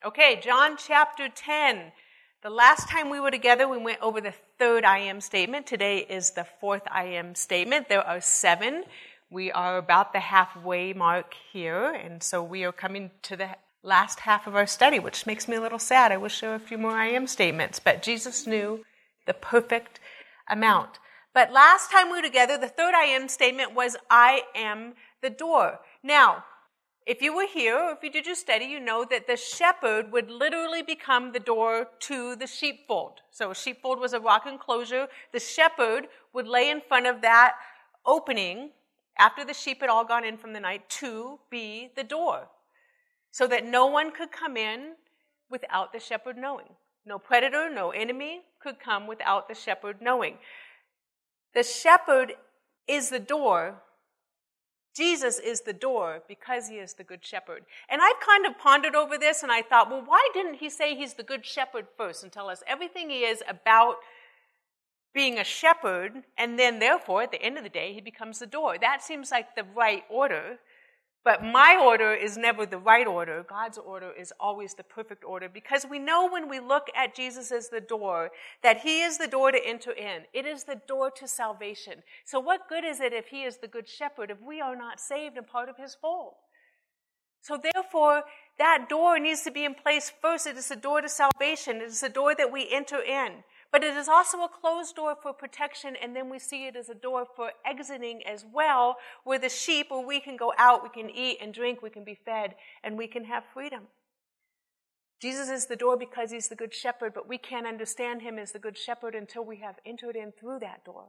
Okay, John chapter 10. The last time we were together, we went over the third I am statement. Today is the fourth I am statement. There are 7. We are about the halfway mark here, and so we are coming to the last half of our study, which makes me a little sad. I wish there were a few more I am statements, but Jesus knew the perfect amount. But last time we were together, the third I am statement was, I am the door. Now, if you were here, or if you did your study, you know that the shepherd would literally become the door to the sheepfold. So a sheepfold was a rock enclosure. The shepherd would lay in front of that opening after the sheep had all gone in from the night to be the door, so that no one could come in without the shepherd knowing. No predator, no enemy could come without the shepherd knowing. The shepherd is the door. Jesus is the door because he is the good shepherd. And I've kind of pondered over this, and I thought, well, why didn't he say he's the good shepherd first and tell us everything he is about being a shepherd, and then therefore at the end of the day he becomes the door? That seems like the right order. But my order is never the right order. God's order is always the perfect order, because we know when we look at Jesus as the door that he is the door to enter in. It is the door to salvation. So what good is it if he is the good shepherd if we are not saved and part of his fold? So therefore, that door needs to be in place first. It is the door to salvation. It is the door that we enter in. But it is also a closed door for protection, and then we see it as a door for exiting as well, where the sheep, where we can go out, we can eat and drink, we can be fed, and we can have freedom. Jesus is the door because he's the good shepherd, but we can't understand him as the good shepherd until we have entered in through that door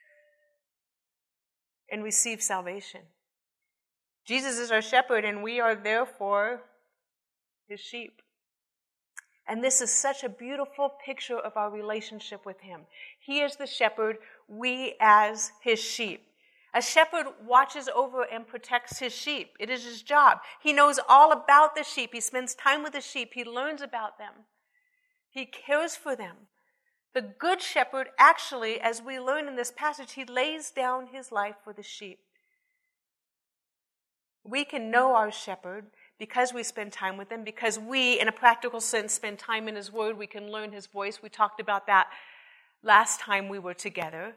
and receive salvation. Jesus is our shepherd, and we are therefore his sheep. And this is such a beautiful picture of our relationship with him. He is the shepherd, we as his sheep. A shepherd watches over and protects his sheep. It is his job. He knows all about the sheep. He spends time with the sheep. He learns about them. He cares for them. The good shepherd actually, as we learn in this passage, he lays down his life for the sheep. We can know our shepherd because we spend time with him, because we, in a practical sense, spend time in his word. We can learn his voice. We talked about that last time we were together.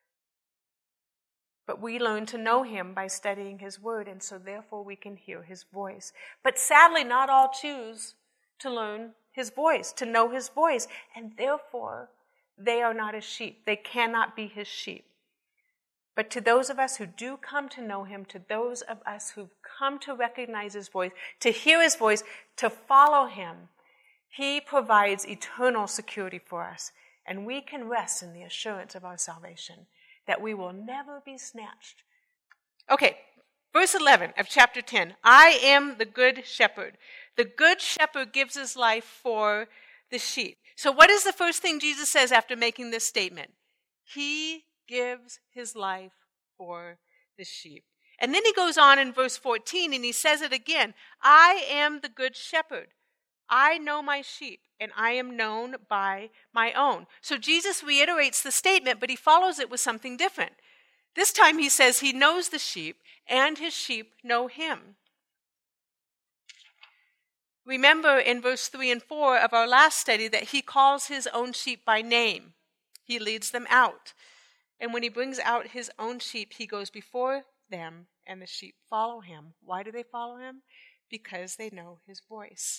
But we learn to know him by studying his word, and so therefore we can hear his voice. But sadly, not all choose to learn his voice, to know his voice, and therefore they are not his sheep. They cannot be his sheep. But to those of us who do come to know him, to those of us who've come to recognize his voice, to hear his voice, to follow him, he provides eternal security for us. And we can rest in the assurance of our salvation, that we will never be snatched. Okay, verse 11 of chapter 10. I am the good shepherd. The good shepherd gives his life for the sheep. So what is the first thing Jesus says after making this statement? He gives his life for the sheep. And then he goes on in verse 14 and he says it again. I am the good shepherd. I know my sheep and I am known by my own. So Jesus reiterates the statement, but he follows it with something different. This time he says he knows the sheep and his sheep know him. Remember in verse 3 and 4 of our last study that he calls his own sheep by name. He leads them out. And when he brings out his own sheep, he goes before them, and the sheep follow him. Why do they follow him? Because they know his voice.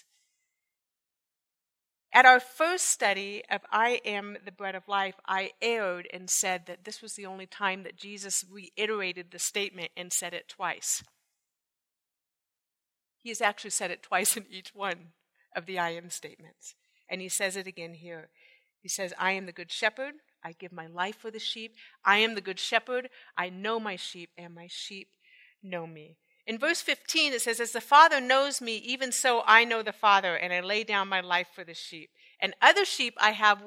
At our first study of I am the bread of life, I erred and said that this was the only time that Jesus reiterated the statement and said it twice. He has actually said it twice in each one of the I am statements. And he says it again here. He says, I am the good shepherd. I give my life for the sheep. I am the good shepherd. I know my sheep, and my sheep know me. In verse 15, it says, as the Father knows me, even so I know the Father, and I lay down my life for the sheep. And other sheep I have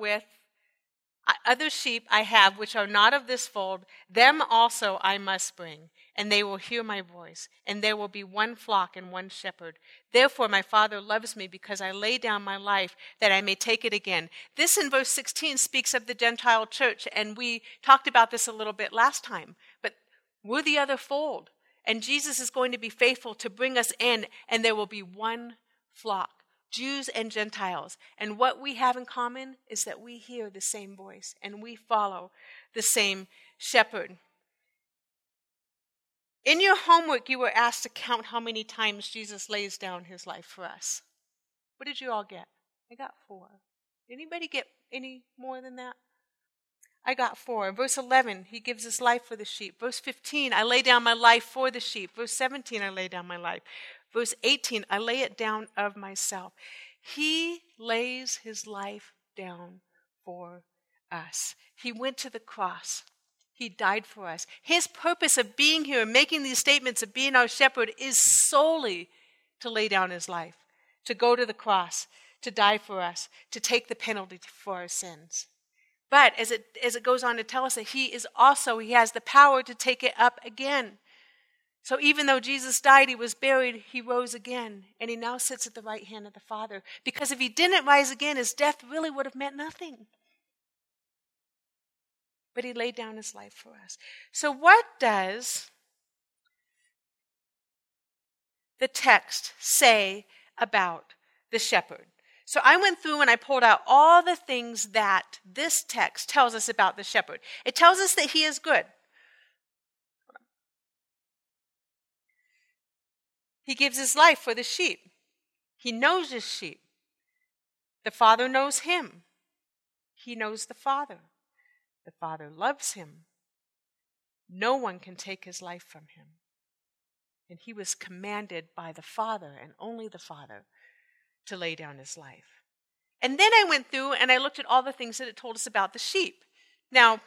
which are not of this fold, them also I must bring, and they will hear my voice, and there will be one flock and one shepherd. Therefore my Father loves me, because I lay down my life that I may take it again. This in verse 16 speaks of the Gentile church, and we talked about this a little bit last time, but we're the other fold, and Jesus is going to be faithful to bring us in, and there will be one flock, Jews and Gentiles. And what we have in common is that we hear the same voice and we follow the same shepherd. In your homework, you were asked to count how many times Jesus lays down his life for us. What did you all get? I got 4. Anybody get any more than that? I got 4. Verse 11, he gives his life for the sheep. Verse 15, I lay down my life for the sheep. Verse 17, I lay down my life. Verse 18, I lay it down of myself. He lays his life down for us. He went to the cross. He died for us. His purpose of being here, making these statements of being our shepherd, is solely to lay down his life, to go to the cross, to die for us, to take the penalty for our sins. But as it goes on to tell us that he has the power to take it up again. So even though Jesus died, he was buried, he rose again, and he now sits at the right hand of the Father. Because if he didn't rise again, his death really would have meant nothing. But he laid down his life for us. So what does the text say about the shepherd? So I went through and I pulled out all the things that this text tells us about the shepherd. It tells us that he is good. He gives his life for the sheep. He knows his sheep. The Father knows him. He knows the Father. The Father loves him. No one can take his life from him. And he was commanded by the Father, and only the Father, to lay down his life. And then I went through and I looked at all the things that it told us about the sheep. Now,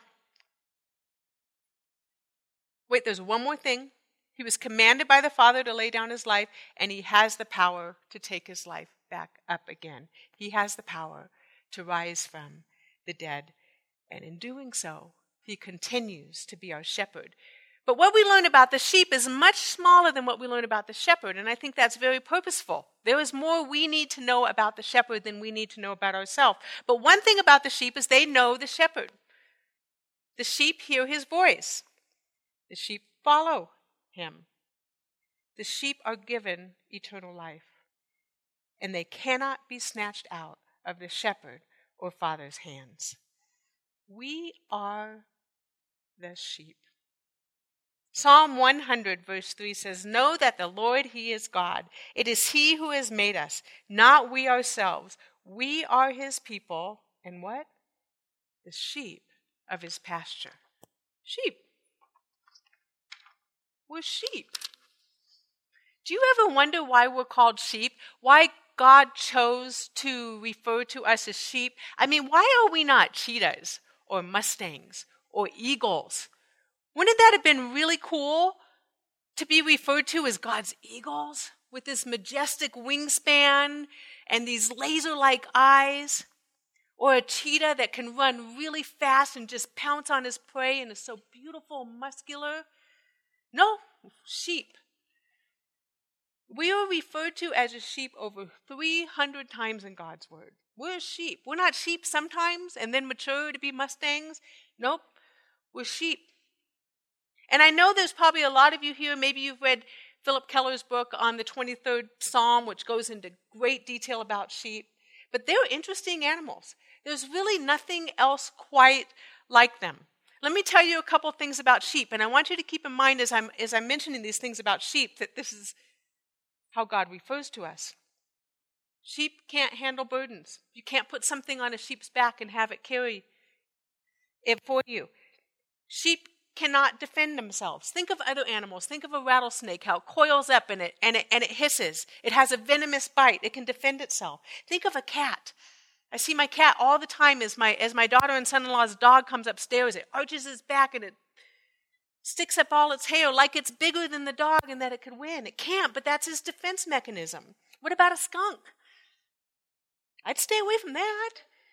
wait, there's one more thing. He was commanded by the Father to lay down his life, and he has the power to take his life back up again. He has the power to rise from the dead. And in doing so, he continues to be our shepherd. But what we learn about the sheep is much smaller than what we learn about the shepherd, and I think that's very purposeful. There is more we need to know about the shepherd than we need to know about ourselves. But one thing about the sheep is they know the shepherd. The sheep hear his voice. The sheep follow him. The sheep are given eternal life, and they cannot be snatched out of the shepherd or Father's hands. We are the sheep. Psalm 100 verse 3 says, "Know that the Lord, he is God. It is he who has made us, not we ourselves. We are his people." And what? The sheep of his pasture. Sheep. We're sheep. Do you ever wonder why we're called sheep? Why God chose to refer to us as sheep? I mean, why are we not cheetahs or mustangs or eagles? Wouldn't that have been really cool to be referred to as God's eagles with this majestic wingspan and these laser-like eyes? Or a cheetah that can run really fast and just pounce on his prey and is so beautiful and muscular? No, sheep. We are referred to as a sheep over 300 times in God's word. We're sheep. We're not sheep sometimes and then mature to be mustangs. Nope, we're sheep. And I know there's probably a lot of you here, maybe you've read Philip Keller's book on the 23rd Psalm, which goes into great detail about sheep. But they're interesting animals. There's really nothing else quite like them. Let me tell you a couple things about sheep, and I want you to keep in mind as I'm mentioning these things about sheep that this is how God refers to us. Sheep can't handle burdens. You can't put something on a sheep's back and have it carry it for you. Sheep cannot defend themselves. Think of other animals. Think of a rattlesnake, how it coils up and it hisses. It has a venomous bite. It can defend itself. Think of a cat. I see my cat all the time as my daughter and son-in-law's dog comes upstairs. It arches its back and it sticks up all its hair like it's bigger than the dog and that it could win. It can't, but that's his defense mechanism. What about a skunk? I'd stay away from that.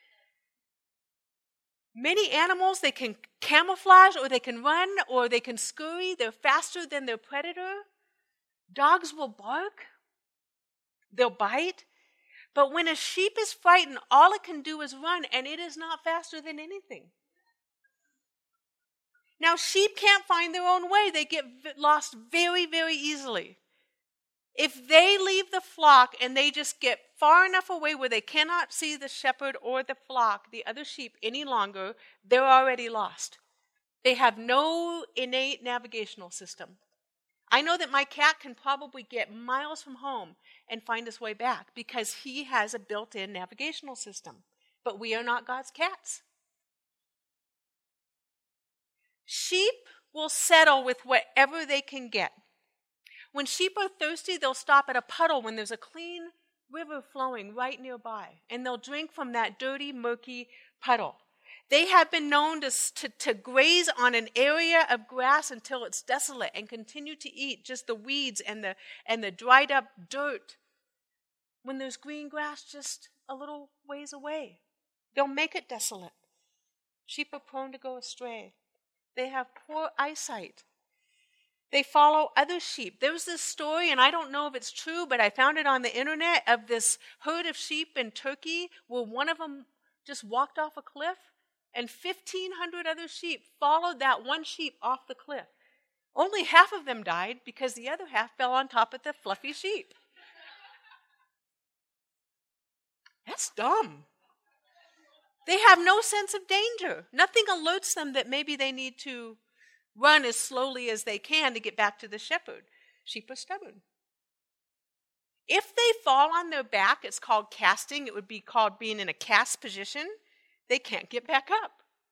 Many animals, they can camouflage or they can run or they can scurry. They're faster than their predator. Dogs will bark. They'll bite. But when a sheep is frightened, all it can do is run, and it is not faster than anything. Now, sheep can't find their own way. They get lost very, very easily. If they leave the flock and they just get far enough away where they cannot see the shepherd or the flock, the other sheep, any longer, they're already lost. They have no innate navigational system. I know that my cat can probably get miles from home and find his way back because he has a built-in navigational system. But we are not God's cats. Sheep will settle with whatever they can get. When sheep are thirsty, they'll stop at a puddle when there's a clean river flowing right nearby, and they'll drink from that dirty, murky puddle. They have been known to graze on an area of grass until it's desolate and continue to eat just the weeds and the dried up dirt when there's green grass just a little ways away. They'll make it desolate. Sheep are prone to go astray. They have poor eyesight. They follow other sheep. There was this story, and I don't know if it's true, but I found it on the internet, of this herd of sheep in Turkey where one of them just walked off a cliff, and 1,500 other sheep followed that one sheep off the cliff. Only half of them died because the other half fell on top of the fluffy sheep. That's dumb. They have no sense of danger. Nothing alerts them that maybe they need to run as slowly as they can to get back to the shepherd. Sheep are stubborn. If they fall on their back, it's called casting. It would be called being in a cast position. They can't get back up.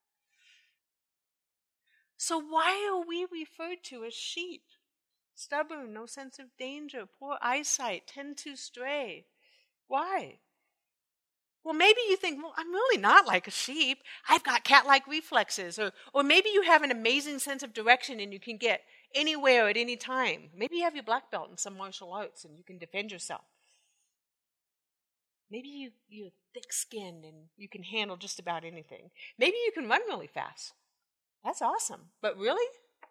So why are we referred to as sheep? Stubborn, no sense of danger, poor eyesight, tend to stray. Why? Well, maybe you think, well, I'm really not like a sheep. I've got cat-like reflexes. Or maybe you have an amazing sense of direction and you can get anywhere at any time. Maybe you have your black belt in some martial arts and you can defend yourself. Maybe you're thick-skinned and you can handle just about anything. Maybe you can run really fast. That's awesome. But really?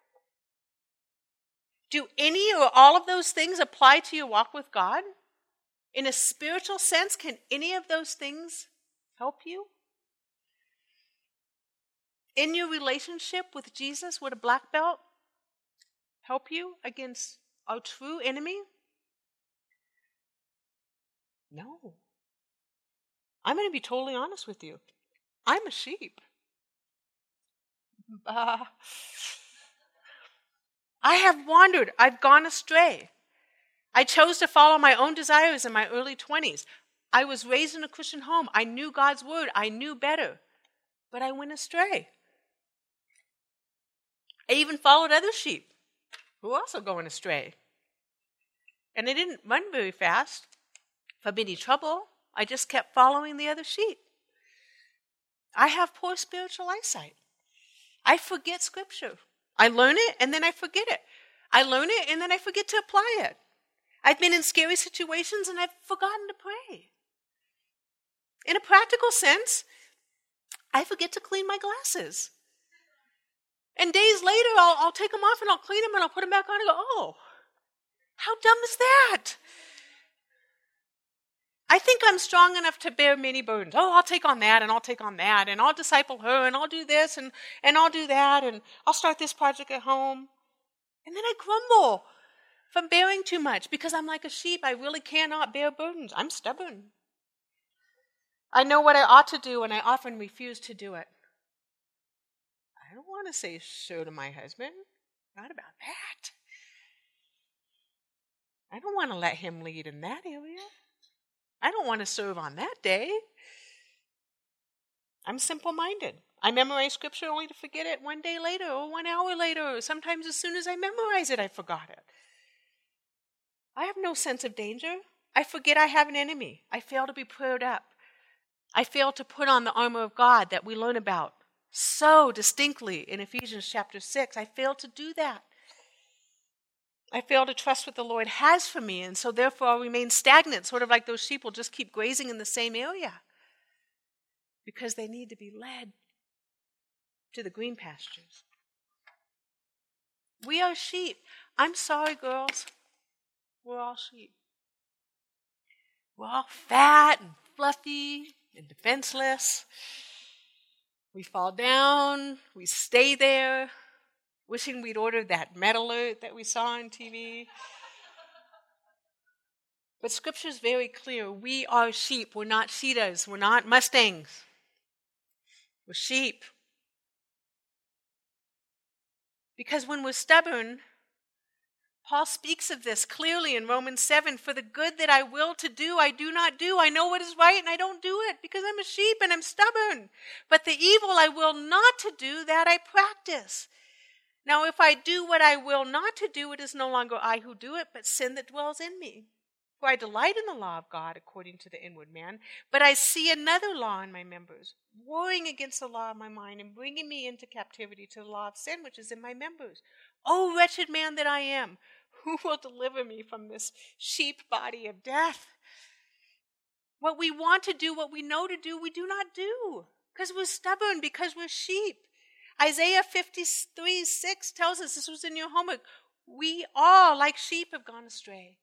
Do any or all of those things apply to your walk with God? In a spiritual sense, can any of those things help you? In your relationship with Jesus, would a black belt help you against our true enemy? No. I'm going to be totally honest with you. I'm a sheep. I have wandered. I've gone astray. I chose to follow my own desires in my early 20s. I was raised in a Christian home. I knew God's word. I knew better. But I went astray. I even followed other sheep who were also going astray. And I didn't run very fast from any trouble. I just kept following the other sheep. I have poor spiritual eyesight. I forget Scripture. I learn it and then I forget it. I learn it and then I forget to apply it. I've been in scary situations and I've forgotten to pray. In a practical sense, I forget to clean my glasses. And days later, I'll take them off and I'll clean them and I'll put them back on and go, oh, how dumb is that? I think I'm strong enough to bear many burdens. Oh, I'll take on that and I'll take on that and I'll disciple her and I'll do this and I'll do that and I'll start this project at home. And then I grumble from bearing too much because I'm like a sheep. I really cannot bear burdens. I'm stubborn. I know what I ought to do and I often refuse to do it. I don't want to say so to my husband. Not about that. I don't want to let him lead in that area. I don't want to serve on that day. I'm simple-minded. I memorize Scripture only to forget it one day later or 1 hour later, or sometimes as soon as I memorize it, I forgot it. I have no sense of danger. I forget I have an enemy. I fail to be prayed up. I fail to put on the armor of God that we learn about so distinctly in Ephesians chapter 6. I fail to do that. I fail to trust what the Lord has for me, and so therefore I'll remain stagnant, sort of like those sheep will just keep grazing in the same area because they need to be led to the green pastures. We are sheep. I'm sorry, girls. We're all sheep. We're all fat and fluffy and defenseless. We fall down. We stay there, wishing we'd ordered that med alert that we saw on TV. But Scripture is very clear. We are sheep. We're not cheetahs. We're not Mustangs. We're sheep. Because when we're stubborn, Paul speaks of this clearly in Romans 7. For the good that I will to do, I do not do. I know what is right and I don't do it because I'm a sheep and I'm stubborn. But the evil I will not to do, that I practice. Now, if I do what I will not to do, it is no longer I who do it, but sin that dwells in me. For I delight in the law of God according to the inward man, but I see another law in my members, warring against the law of my mind and bringing me into captivity to the law of sin which is in my members. O wretched man that I am, who will deliver me from this sheep body of death? What we want to do, what we know to do, we do not do, because we're stubborn, because we're sheep. Isaiah 53:6 tells us, this was in your homework, we all, like sheep, have gone astray.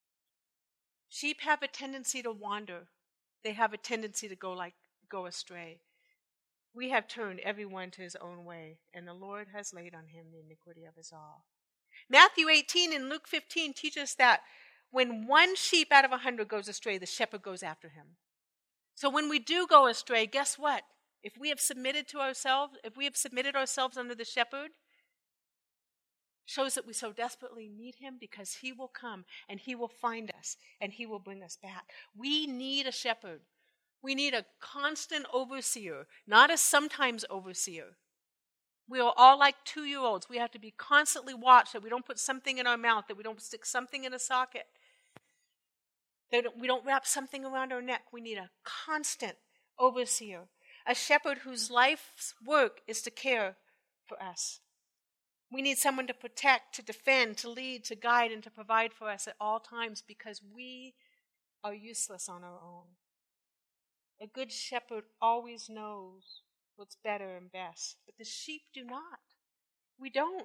Sheep have a tendency to wander. They have a tendency to go astray. We have turned everyone to his own way, and the Lord has laid on him the iniquity of us all. Matthew 18 and Luke 15 teach us that when one sheep out of 100 goes astray, the shepherd goes after him. So when we do go astray, guess what? If we have submitted ourselves under the shepherd, shows that we so desperately need him because he will come and he will find us and he will bring us back. We need a shepherd. We need a constant overseer, not a sometimes overseer. We are all like 2-year-olds. We have to be constantly watched that we don't put something in our mouth, that we don't stick something in a socket, that we don't wrap something around our neck. We need a constant overseer, a shepherd whose life's work is to care for us. We need someone to protect, to defend, to lead, to guide, and to provide for us at all times because we are useless on our own. A good shepherd always knows what's better and best, but the sheep do not. We don't.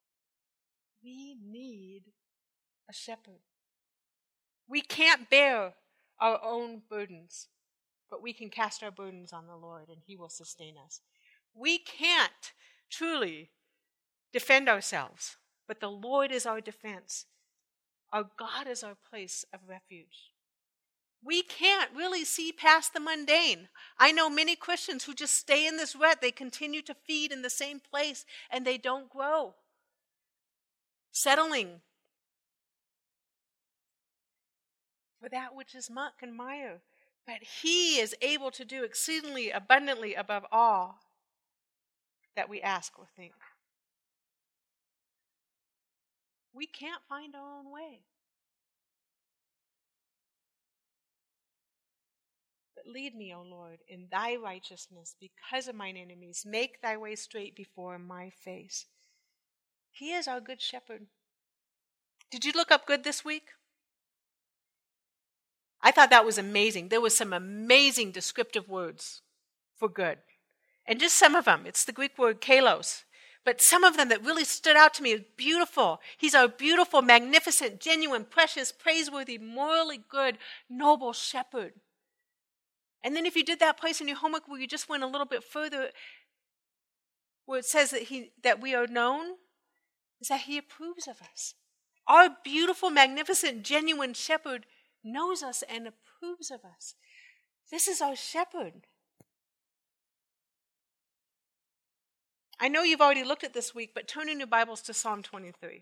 We need a shepherd. We can't bear our own burdens, but we can cast our burdens on the Lord and he will sustain us. We can't truly defend ourselves, but the Lord is our defense. Our God is our place of refuge. We can't really see past the mundane. I know many Christians who just stay in this rut. They continue to feed in the same place and they don't grow. Settling for that which is muck and mire. But he is able to do exceedingly abundantly above all that we ask or think. We can't find our own way. But lead me, O Lord, in thy righteousness because of mine enemies. Make thy way straight before my face. He is our good shepherd. Did you look up good this week? I thought that was amazing. There were some amazing descriptive words for good. And just some of them. It's the Greek word kalos. But some of them that really stood out to me as beautiful. He's our beautiful, magnificent, genuine, precious, praiseworthy, morally good, noble shepherd. And then if you did that place in your homework where you just went a little bit further, where it says that we are known, is that he approves of us. Our beautiful, magnificent, genuine shepherd knows us and approves of us. This is our shepherd. I know you've already looked at this week, but turn in your Bibles to Psalm 23.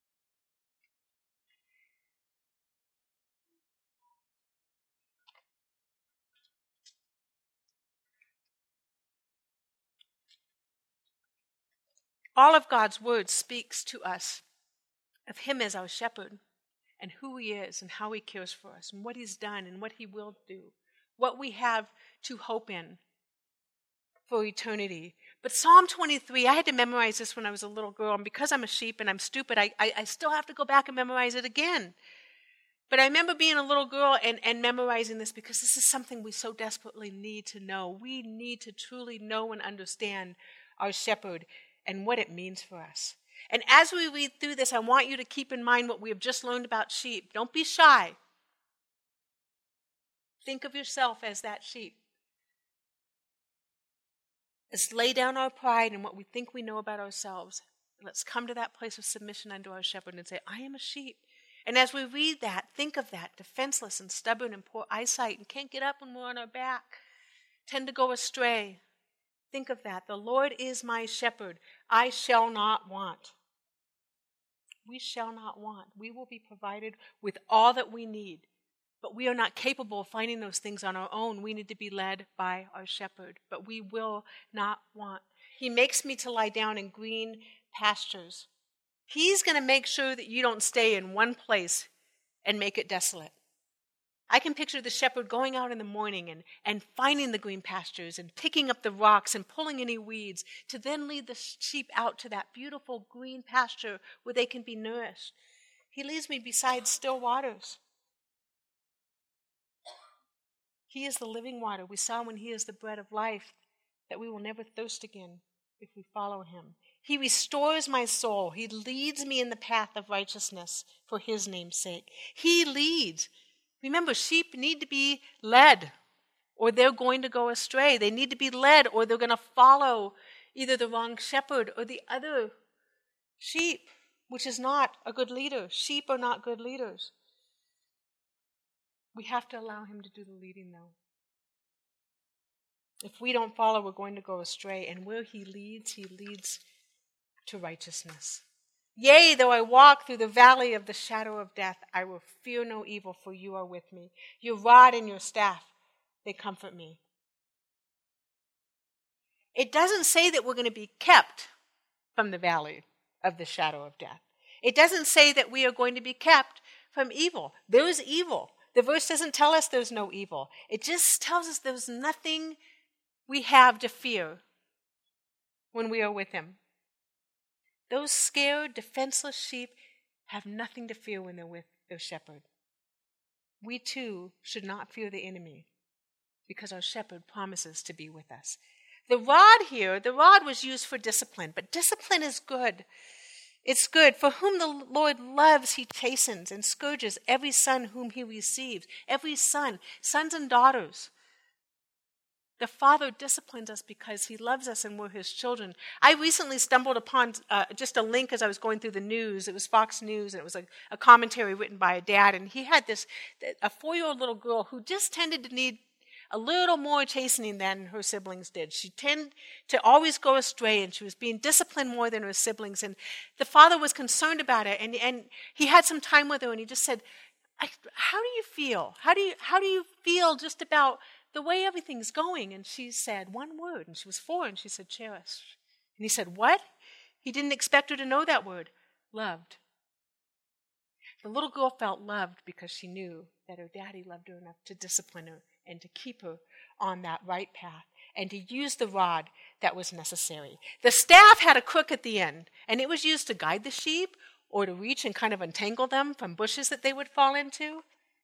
All of God's word speaks to us of him as our shepherd and who he is and how he cares for us and what he's done and what he will do, what we have to hope in for eternity. But Psalm 23, I had to memorize this when I was a little girl, and because I'm a sheep and I'm stupid, I still have to go back and memorize it again. But I remember being a little girl and memorizing this because this is something we so desperately need to know. We need to truly know and understand our shepherd and what it means for us. And as we read through this, I want you to keep in mind what we have just learned about sheep. Don't be shy. Think of yourself as that sheep. Let's lay down our pride and what we think we know about ourselves. Let's come to that place of submission unto our shepherd and say, I am a sheep. And as we read that, think of that, defenseless and stubborn and poor eyesight and can't get up when we're on our back, tend to go astray. Think of that. The Lord is my shepherd. I shall not want. We shall not want. We will be provided with all that we need. But we are not capable of finding those things on our own. We need to be led by our shepherd. But we will not want. He makes me to lie down in green pastures. He's going to make sure that you don't stay in one place and make it desolate. I can picture the shepherd going out in the morning and finding the green pastures and picking up the rocks and pulling any weeds to then lead the sheep out to that beautiful green pasture where they can be nourished. He leads me beside still waters. He is the living water. We saw when he is the bread of life that we will never thirst again if we follow him. He restores my soul. He leads me in the path of righteousness for his name's sake. He leads. Remember, sheep need to be led or they're going to go astray. They need to be led or they're going to follow either the wrong shepherd or the other sheep, which is not a good leader. Sheep are not good leaders. We have to allow him to do the leading, though. If we don't follow, we're going to go astray. And where he leads to righteousness. Yea, though I walk through the valley of the shadow of death, I will fear no evil, for you are with me. Your rod and your staff, they comfort me. It doesn't say that we're going to be kept from the valley of the shadow of death. It doesn't say that we are going to be kept from evil. There is evil. The verse doesn't tell us there's no evil. It just tells us there's nothing we have to fear when we are with him. Those scared, defenseless sheep have nothing to fear when they're with their shepherd. We too should not fear the enemy because our shepherd promises to be with us. The rod was used for discipline, but discipline is good. It's good. For whom the Lord loves, he chastens and scourges every son whom he receives. Every son, sons and daughters. The Father disciplines us because he loves us and we're his children. I recently stumbled upon just a link as I was going through the news. It was Fox News, and it was a commentary written by a dad. And he had a 4-year-old little girl who just tended to need a little more chastening than her siblings did. She tended to always go astray, and she was being disciplined more than her siblings. And the father was concerned about it, and he had some time with her, and he just said, how do you feel? How do you feel just about the way everything's going? And she said one word, and she was 4, and she said, cherished. And he said, what? He didn't expect her to know that word, loved. The little girl felt loved because she knew that her daddy loved her enough to discipline her and to keep her on that right path and to use the rod that was necessary. The staff had a crook at the end, and it was used to guide the sheep or to reach and kind of untangle them from bushes that they would fall into.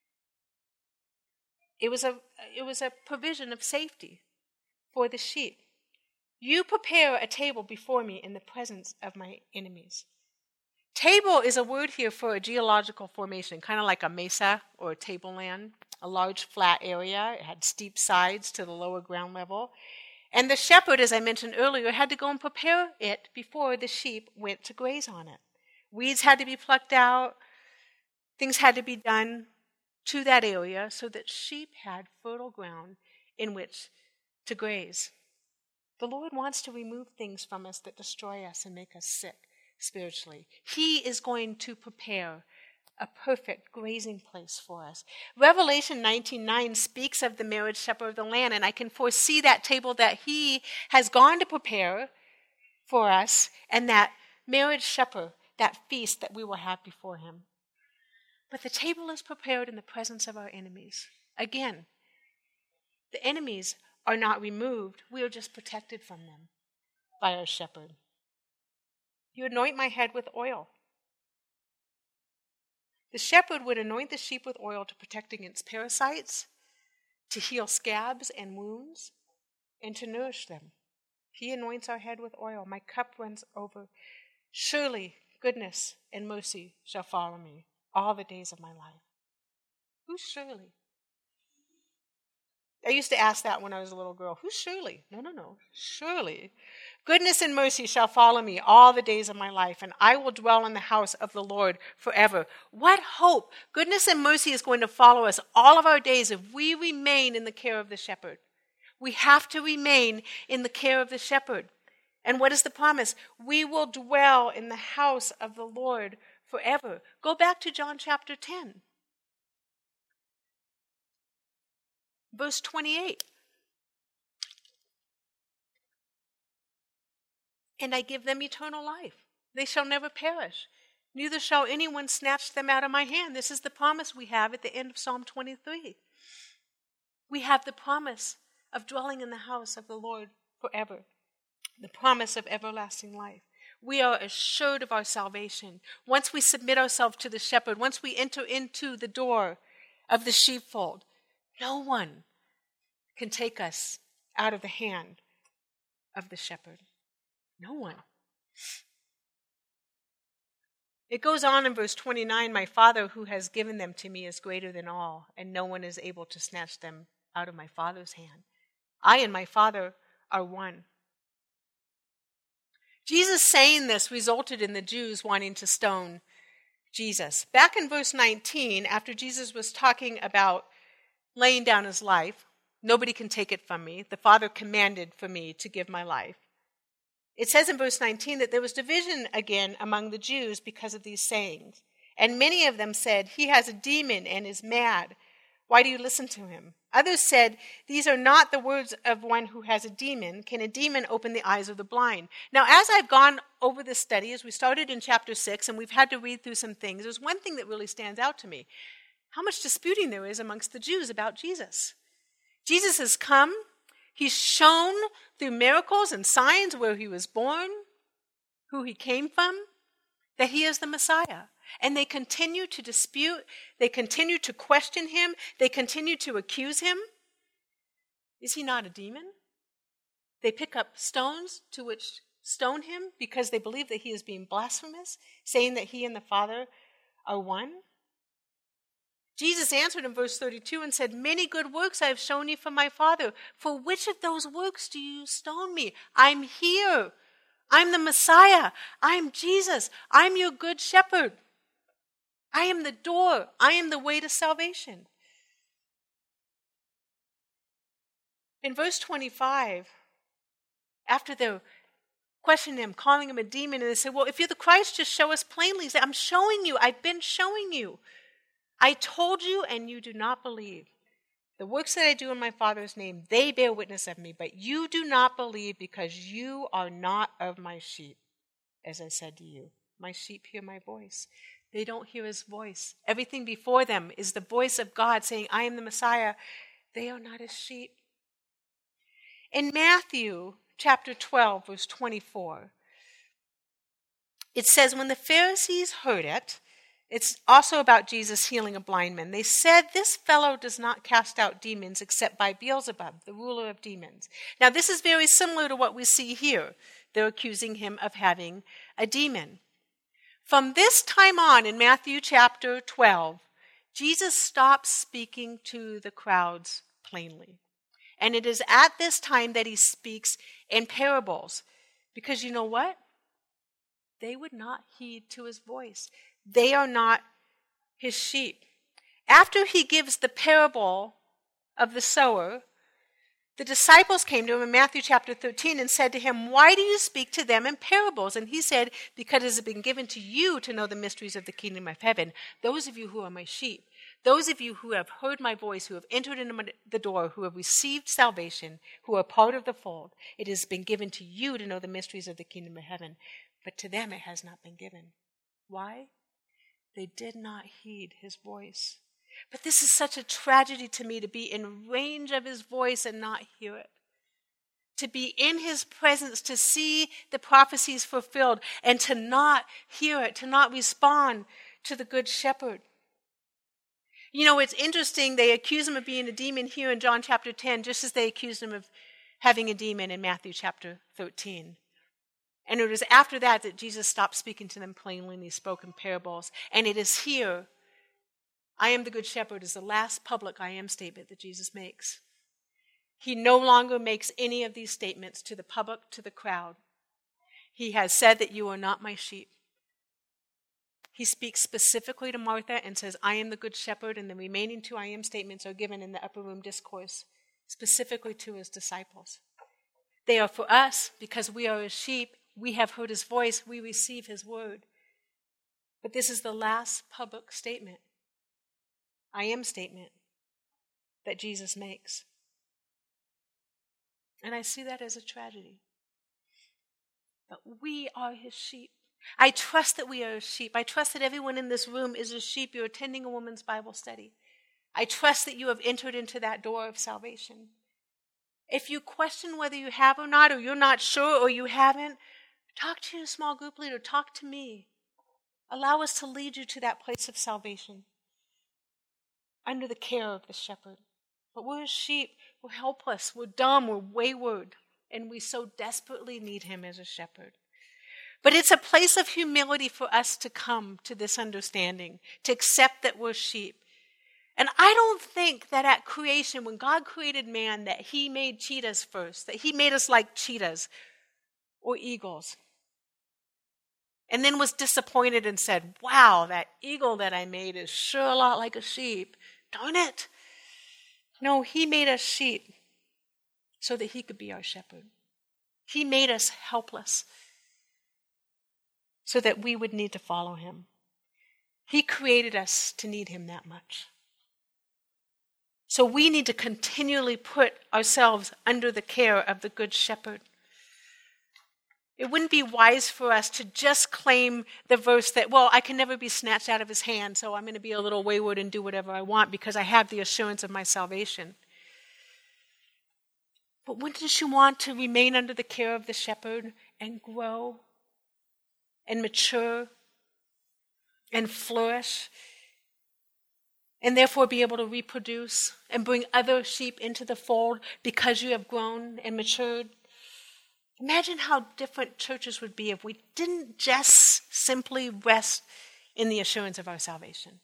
It was a provision of safety for the sheep. You prepare a table before me in the presence of my enemies. Table is a word here for a geological formation, kind of like a mesa or a tableland, a large flat area. It had steep sides to the lower ground level. And the shepherd, as I mentioned earlier, had to go and prepare it before the sheep went to graze on it. Weeds had to be plucked out. Things had to be done to that area so that sheep had fertile ground in which to graze. The Lord wants to remove things from us that destroy us and make us sick spiritually. He is going to prepare a perfect grazing place for us. Revelation 19:9 speaks of the marriage supper of the Lamb, and I can foresee that table that he has gone to prepare for us, and that marriage supper, that feast that we will have before him. But the table is prepared in the presence of our enemies. Again, the enemies are not removed. We are just protected from them by our shepherd. You anoint my head with oil. The shepherd would anoint the sheep with oil to protect against parasites, to heal scabs and wounds, and to nourish them. He anoints our head with oil. My cup runs over. Surely goodness and mercy shall follow me all the days of my life. Who's surely? I used to ask that when I was a little girl. Who's surely? No. Surely. Goodness and mercy shall follow me all the days of my life, and I will dwell in the house of the Lord forever. What hope! Goodness and mercy is going to follow us all of our days if we remain in the care of the shepherd. We have to remain in the care of the shepherd. And what is the promise? We will dwell in the house of the Lord forever. Go back to John chapter 10, verse 28. And I give them eternal life. They shall never perish. Neither shall anyone snatch them out of my hand. This is the promise we have at the end of Psalm 23. We have the promise of dwelling in the house of the Lord forever. The promise of everlasting life. We are assured of our salvation. Once we submit ourselves to the shepherd, once we enter into the door of the sheepfold, no one can take us out of the hand of the shepherd. No one. It goes on in verse 29, my Father who has given them to me is greater than all, and no one is able to snatch them out of my Father's hand. I and my Father are one. Jesus saying this resulted in the Jews wanting to stone Jesus. Back in verse 19, after Jesus was talking about laying down his life, nobody can take it from me. The Father commanded for me to give my life. It says in verse 19 that there was division again among the Jews because of these sayings. And many of them said, he has a demon and is mad. Why do you listen to him? Others said, these are not the words of one who has a demon. Can a demon open the eyes of the blind? Now, as I've gone over this study, as we started in chapter 6, and we've had to read through some things, there's one thing that really stands out to me. How much disputing there is amongst the Jews about Jesus. Jesus has come. He's shown through miracles and signs where he was born, who he came from, that he is the Messiah. And they continue to dispute, they continue to question him, they continue to accuse him. Is he not a demon? They pick up stones to which stone him because they believe that he is being blasphemous, saying that he and the Father are one. Jesus answered in verse 32 and said, many good works I have shown you from my Father. For which of those works do you stone me? I'm here. I'm the Messiah. I'm Jesus. I'm your good shepherd. I am the door. I am the way to salvation. In verse 25, after they questioned him, calling him a demon, and they said, well, if you're the Christ, just show us plainly. He said, I'm showing you. I've been showing you. I told you, and you do not believe. The works that I do in my Father's name, they bear witness of me, but you do not believe because you are not of my sheep, as I said to you. My sheep hear my voice. They don't hear his voice. Everything before them is the voice of God saying, I am the Messiah. They are not his sheep. In Matthew chapter 12, verse 24, it says, when the Pharisees heard it, it's also about Jesus healing a blind man. They said, this fellow does not cast out demons except by Beelzebub, the ruler of demons. Now, this is very similar to what we see here. They're accusing him of having a demon. From this time on in Matthew chapter 12, Jesus stops speaking to the crowds plainly. And it is at this time that he speaks in parables. Because you know what? They would not heed to his voice. They are not his sheep. After he gives the parable of the sower, the disciples came to him in Matthew chapter 13 and said to him, why do you speak to them in parables? And he said, because it has been given to you to know the mysteries of the kingdom of heaven. Those of you who are my sheep, those of you who have heard my voice, who have entered into the door, who have received salvation, who are part of the fold, it has been given to you to know the mysteries of the kingdom of heaven. But to them it has not been given. Why? They did not heed his voice. But this is such a tragedy to me, to be in range of his voice and not hear it. To be in his presence, to see the prophecies fulfilled, and to not hear it, to not respond to the good shepherd. You know, it's interesting, they accuse him of being a demon here in John chapter 10, just as they accused him of having a demon in Matthew chapter 13. And it was after that that Jesus stopped speaking to them plainly and he spoke in parables. And it is here, I am the good shepherd, is the last public I am statement that Jesus makes. He no longer makes any of these statements to the public, to the crowd. He has said that you are not my sheep. He speaks specifically to Martha and says, I am the good shepherd, and the remaining 2 I am statements are given in the upper room discourse, specifically to his disciples. They are for us because we are his sheep. We have heard his voice. We receive his word. But this is the last public statement, I am statement, that Jesus makes. And I see that as a tragedy. But we are his sheep. I trust that we are his sheep. I trust that everyone in this room is a sheep. You're attending a woman's Bible study. I trust that you have entered into that door of salvation. If you question whether you have or not, or you're not sure or you haven't, talk to your small group leader. Talk to me. Allow us to lead you to that place of salvation under the care of the shepherd. But we're his sheep. We're helpless. We're dumb. We're wayward. And we so desperately need him as a shepherd. But it's a place of humility for us to come to this understanding, to accept that we're sheep. And I don't think that at creation, when God created man, that he made cheetahs first, that he made us like cheetahs or eagles. And then was disappointed and said, wow, that eagle that I made is sure a lot like a sheep. Darn it. No, he made us sheep so that he could be our shepherd. He made us helpless so that we would need to follow him. He created us to need him that much. So we need to continually put ourselves under the care of the Good Shepherd. It wouldn't be wise for us to just claim the verse that, well, I can never be snatched out of his hand, so I'm going to be a little wayward and do whatever I want because I have the assurance of my salvation. But wouldn't you want to remain under the care of the shepherd and grow and mature and flourish and therefore be able to reproduce and bring other sheep into the fold because you have grown and matured? Imagine how different churches would be if we didn't just simply rest in the assurance of our salvation,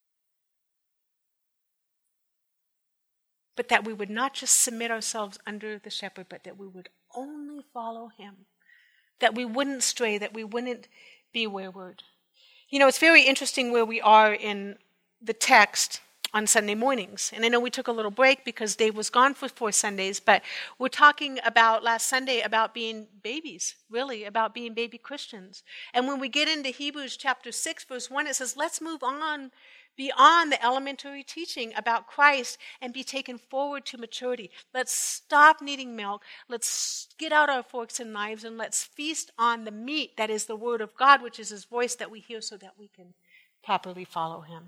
but that we would not just submit ourselves under the shepherd, but that we would only follow him, that we wouldn't stray, that we wouldn't be wayward. You know, it's very interesting where we are in the text on Sunday mornings. And I know we took a little break because Dave was gone for 4 Sundays, but we're talking about last Sunday about being babies, really, about being baby Christians. And when we get into Hebrews chapter 6, verse 1, it says, let's move on beyond the elementary teaching about Christ and be taken forward to maturity. Let's stop needing milk. Let's get out our forks and knives and let's feast on the meat that is the word of God, which is his voice that we hear so that we can properly follow him.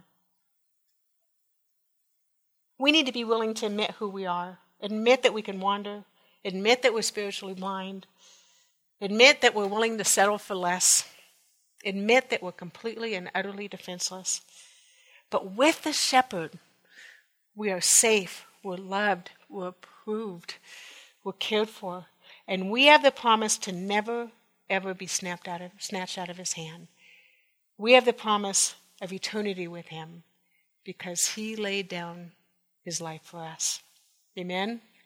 We need to be willing to admit who we are, admit that we can wander, admit that we're spiritually blind, admit that we're willing to settle for less, admit that we're completely and utterly defenseless. But with the shepherd, we are safe, we're loved, we're approved, we're cared for, and we have the promise to never, ever be snatched out of his hand. We have the promise of eternity with him because he laid down his life for us. Amen?